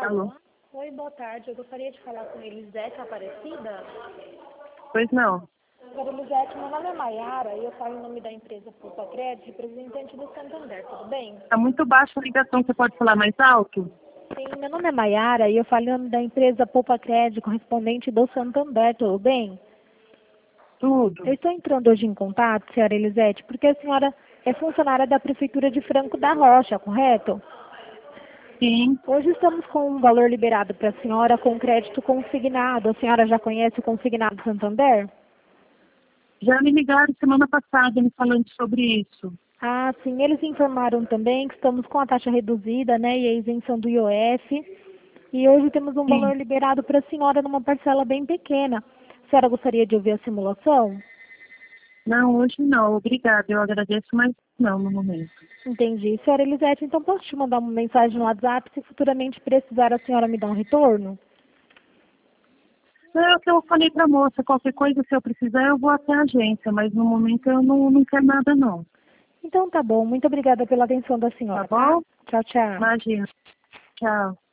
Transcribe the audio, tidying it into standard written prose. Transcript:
Alô? Oi, boa tarde. Eu gostaria de falar com Elisete Aparecida. Pois não. Senhora Elisete, meu nome é Maiara e eu falo em nome da empresa Poupa Crédito, representante do Santander, tudo bem? Tá muito baixa a ligação, você pode falar mais alto? Sim, meu nome é Maiara e eu falo em nome da empresa Poupa Crédito, correspondente do Santander, tudo bem? Tudo. Eu estou entrando hoje em contato, senhora Elisete, porque a senhora é funcionária da Prefeitura de Franco da Rocha, correto? Sim. Hoje estamos com um valor liberado para a senhora com crédito consignado. A senhora já conhece o consignado Santander? Já me ligaram semana passada me falando sobre isso. Ah, sim. Eles informaram também que estamos com a taxa reduzida, né, e a isenção do IOF. E hoje temos um Sim. valor liberado para a senhora numa parcela bem pequena. A senhora gostaria de ouvir a simulação? Não, hoje não. Obrigada. Eu agradeço, mas não no momento. Entendi. Senhora Elisete, então posso te mandar uma mensagem no WhatsApp se futuramente precisar a senhora me dar um retorno? É o que eu falei pra moça. Qualquer coisa, se eu precisar, eu vou até a agência. Mas no momento eu não quero nada, não. Então tá bom. Muito obrigada pela atenção da Tá senhora, tá? bom? Tchau, tchau. Imagina. Tchau.